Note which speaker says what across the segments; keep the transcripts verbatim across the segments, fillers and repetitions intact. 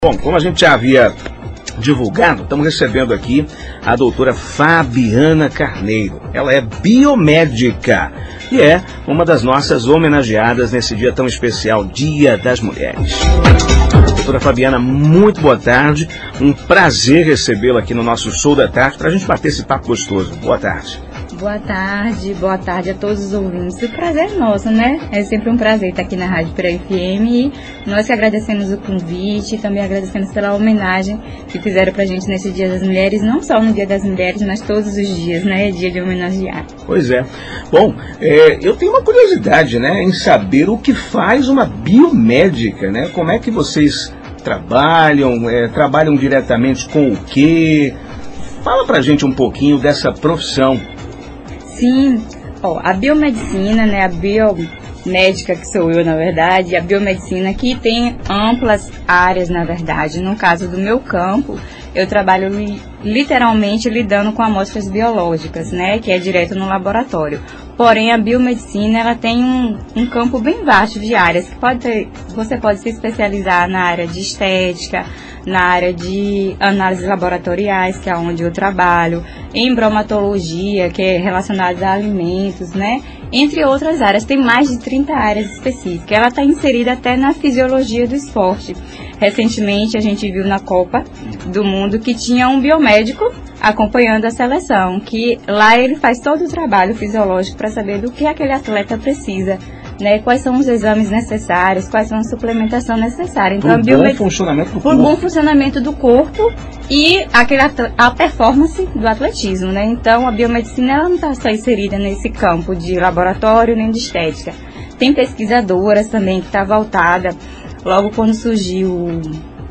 Speaker 1: Bom, como a gente já havia divulgado, estamos recebendo aqui a doutora Fabiana Carneiro. Ela é biomédica e é uma das nossas homenageadas nesse dia tão especial, Dia das Mulheres. Doutora Fabiana, muito boa tarde. Um prazer recebê-la aqui no nosso Show da Tarde para a gente bater esse papo gostoso. Boa tarde.
Speaker 2: Boa tarde, boa tarde a todos os ouvintes. O prazer é nosso, né? É sempre um prazer estar aqui na Rádio Pira F M e nós que agradecemos o convite e também agradecemos pela homenagem que fizeram pra gente nesse Dia das Mulheres, não só no Dia das Mulheres, mas todos os dias, né? É dia de homenagear.
Speaker 1: Pois é. Bom, é, eu tenho uma curiosidade, né, em saber o que faz uma biomédica, né? Como é que vocês trabalham, é, trabalham diretamente com o quê? Fala pra gente um pouquinho dessa profissão.
Speaker 2: Sim, ó, a biomedicina, né, a biomédica que sou eu, na verdade, a biomedicina que tem amplas áreas, na verdade. No caso do meu campo, eu trabalho li, literalmente lidando com amostras biológicas, né, que é direto no laboratório. Porém, a biomedicina, ela tem um, um campo bem vasto de áreas, que pode ter, você pode se especializar na área de estética, na área de análises laboratoriais, que é onde eu trabalho, em bromatologia, que é relacionada a alimentos, né? Entre outras áreas, tem mais de trinta áreas específicas. Ela está inserida até na fisiologia do esporte. Recentemente, a gente viu na Copa do Mundo que tinha um biomédico acompanhando a seleção, que lá ele faz todo o trabalho fisiológico para saber do que aquele atleta precisa, né, quais são os exames necessários, quais são a suplementação necessária. Então,
Speaker 1: Por bom funcionamento do
Speaker 2: Por
Speaker 1: corpo.
Speaker 2: bom funcionamento do corpo e aquele, a performance do atletismo, né? Então, a biomedicina ela não está só inserida nesse campo de laboratório nem de estética. Tem pesquisadoras também que está voltada. Logo quando surgiu o,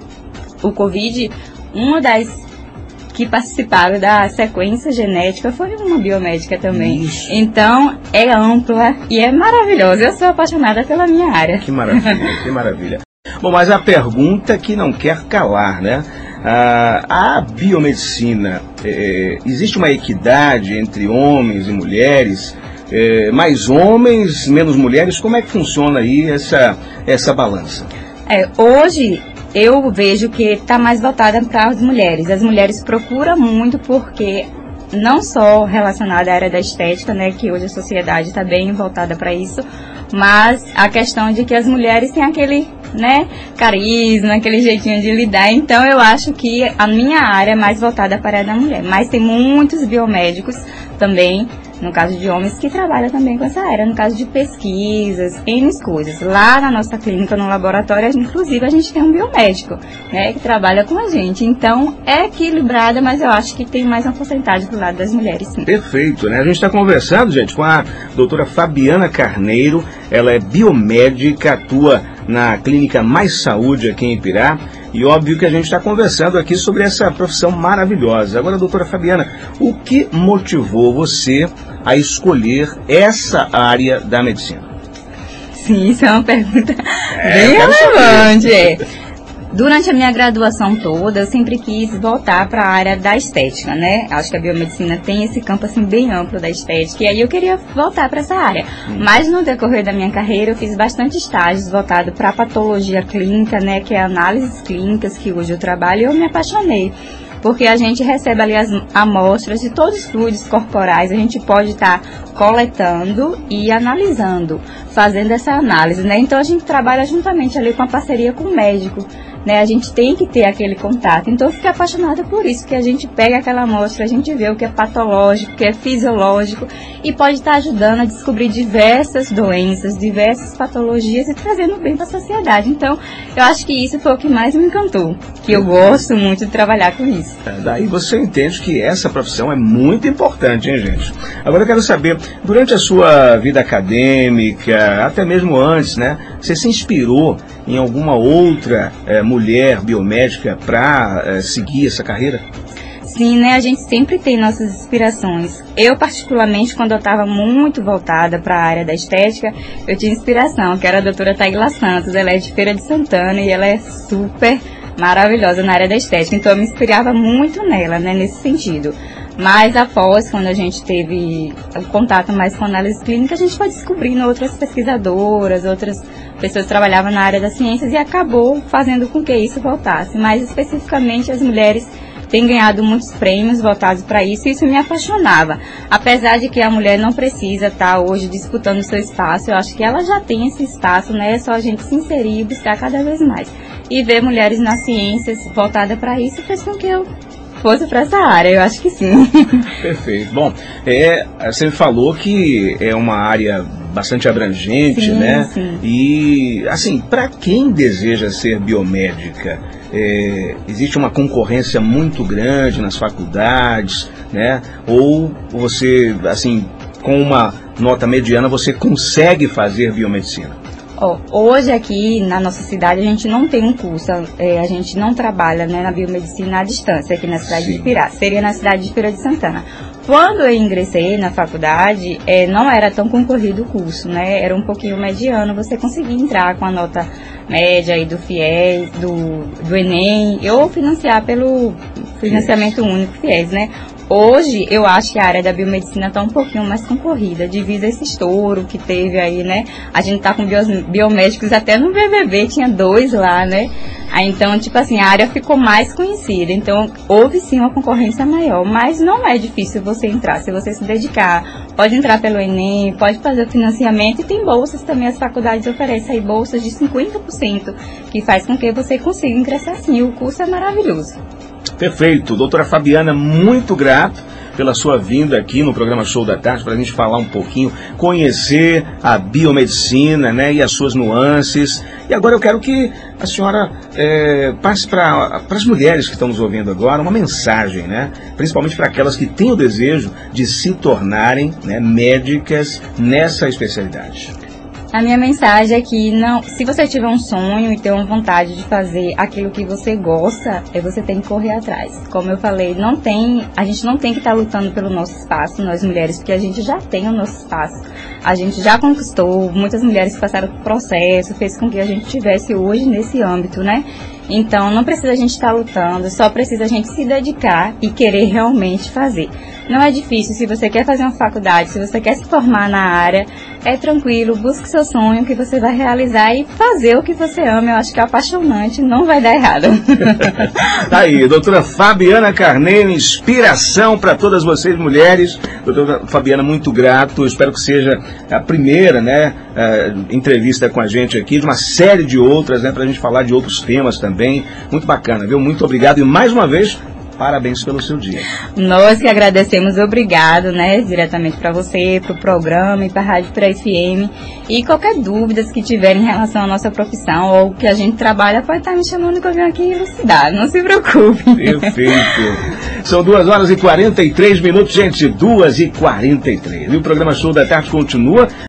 Speaker 2: o Covid, uma das que participaram da sequência genética foi uma biomédica também.
Speaker 1: Isso.
Speaker 2: Então, é ampla e é maravilhosa. Eu sou apaixonada pela minha área.
Speaker 1: Que maravilha, que maravilha. Bom, mas a pergunta que não quer calar, né? Ah, a biomedicina, é, existe uma equidade entre homens e mulheres? É, mais homens, menos mulheres? Como é que funciona aí essa, essa balança?
Speaker 2: É, hoje eu vejo que está mais voltada para as mulheres. As mulheres procuram muito porque não só relacionada à área da estética, né, que hoje a sociedade está bem voltada para isso, mas a questão de que as mulheres têm aquele, né, carisma, aquele jeitinho de lidar. Então eu acho que a minha área é mais voltada para a área da mulher. Mas tem muitos biomédicos também, no caso de homens, que trabalham também com essa área, no caso de pesquisas, N coisas. Lá na nossa clínica, no laboratório, inclusive, a gente tem um biomédico, né, que trabalha com a gente. Então, é equilibrada, mas eu acho que tem mais uma porcentagem do lado das mulheres, sim.
Speaker 1: Perfeito, né? A gente está conversando, gente, com a doutora Fabiana Carneiro. Ela é biomédica, atua na Clínica Mais Saúde aqui em Ipirá. E óbvio que a gente está conversando aqui sobre essa profissão maravilhosa. Agora, doutora Fabiana, o que motivou você a escolher essa área da medicina?
Speaker 2: Sim, isso é uma pergunta
Speaker 1: É,
Speaker 2: bem relevante. É. Durante a minha graduação toda, eu sempre quis voltar para a área da estética, né? Acho que a biomedicina tem esse campo assim bem amplo da estética, e aí eu queria voltar para essa área. Hum. Mas no decorrer da minha carreira, eu fiz bastante estágios voltados para a patologia clínica, né? Que é análises clínicas, que hoje eu trabalho, e eu me apaixonei. Porque a gente recebe ali as amostras de todos os fluidos corporais, a gente pode estar coletando e analisando, fazendo essa análise, né? Então a gente trabalha juntamente ali com a parceria com o médico, né? A gente tem que ter aquele contato. Então eu fiquei apaixonada por isso, que a gente pega aquela amostra, a gente vê o que é patológico, o que é fisiológico e pode estar ajudando a descobrir diversas doenças, diversas patologias e trazendo bem para a sociedade. Então eu acho que isso foi o que mais me encantou, que eu gosto muito de trabalhar com isso.
Speaker 1: Daí você entende que essa profissão é muito importante, hein, gente? Agora eu quero saber, durante a sua vida acadêmica, até mesmo antes, né, você se inspirou em alguma outra é, mulher biomédica para é, seguir essa carreira?
Speaker 2: Sim, né? A gente sempre tem nossas inspirações. Eu, particularmente, quando eu estava muito voltada para a área da estética, eu tinha inspiração, que era a doutora Taila Santos. Ela é de Feira de Santana e ela é super maravilhosa na área da estética. Então, eu me inspirava muito nela, né? Nesse sentido. Mas após, quando a gente teve o contato mais com análise clínica, a gente foi descobrindo outras pesquisadoras, outras pessoas que trabalhavam na área das ciências e acabou fazendo com que isso voltasse. Mais especificamente, as mulheres têm ganhado muitos prêmios voltados para isso e isso me apaixonava. Apesar de que a mulher não precisa estar hoje disputando o seu espaço, eu acho que ela já tem esse espaço, né? É só a gente se inserir e buscar cada vez mais. E ver mulheres nas ciências voltadas para isso fez com que eu fosse para essa área, eu acho que sim.
Speaker 1: Perfeito. Bom, é, você falou que é uma área bastante abrangente,
Speaker 2: sim,
Speaker 1: né?
Speaker 2: Sim.
Speaker 1: E, assim, para quem deseja ser biomédica, é, existe uma concorrência muito grande nas faculdades, né? Ou você, assim, com uma nota mediana, você consegue fazer biomedicina?
Speaker 2: Oh, hoje aqui na nossa cidade a gente não tem um curso, é, a gente não trabalha, né, na biomedicina à distância aqui na cidade Sim. de Pirá, seria na cidade de Feira de Santana. Quando eu ingressei na faculdade, é, não era tão concorrido o curso, né, era um pouquinho mediano, você conseguia entrar com a nota média aí do FIES, do, do Enem, ou financiar pelo financiamento yes. único FIES, né. Hoje, eu acho que a área da biomedicina está um pouquinho mais concorrida, devido a esse estouro que teve aí, né? A gente tá com bios, biomédicos até no B B B, tinha dois lá, né? Aí, então, tipo assim, a área ficou mais conhecida. Então, houve sim uma concorrência maior, mas não é difícil você entrar. Se você se dedicar, pode entrar pelo Enem, pode fazer o financiamento e tem bolsas também, as faculdades oferecem aí bolsas de cinquenta por cento, que faz com que você consiga ingressar sim. O curso é maravilhoso.
Speaker 1: Perfeito. Doutora Fabiana, muito grato pela sua vinda aqui no programa Show da Tarde, para a gente falar um pouquinho, conhecer a biomedicina, né, e as suas nuances. E agora eu quero que a senhora é, passe para as mulheres que estão nos ouvindo agora uma mensagem, né, principalmente para aquelas que têm o desejo de se tornarem, né, médicas nessa especialidade.
Speaker 2: A minha mensagem é que não, se você tiver um sonho e ter uma vontade de fazer aquilo que você gosta, é você tem que correr atrás. Como eu falei, não tem, a gente não tem que estar lutando pelo nosso espaço, nós mulheres, porque a gente já tem o nosso espaço. A gente já conquistou, muitas mulheres passaram por processo, fez com que a gente estivesse hoje nesse âmbito, né? Então, não precisa a gente estar lutando, só precisa a gente se dedicar e querer realmente fazer. Não é difícil, se você quer fazer uma faculdade, se você quer se formar na área, é tranquilo, busque seu sonho que você vai realizar e fazer o que você ama. Eu acho que é apaixonante, não vai dar errado.
Speaker 1: Tá aí, doutora Fabiana Carneiro, inspiração para todas vocês mulheres. Doutora Fabiana, muito grato, espero que seja a primeira, né, uh, entrevista com a gente aqui, de uma série de outras, né, para a gente falar de outros temas também. Muito bacana, viu? Muito obrigado e mais uma vez, parabéns pelo seu dia.
Speaker 2: Nós que agradecemos, obrigado, né, diretamente para você, para o programa e para a Rádio Pirá F M. E qualquer dúvida que tiver em relação à nossa profissão ou o que a gente trabalha, pode estar me chamando que eu venho aqui elucidar, não se preocupe.
Speaker 1: Perfeito. São duas horas e quarenta e três minutos, gente, duas e quarenta e três. E o programa Show da Tarde continua.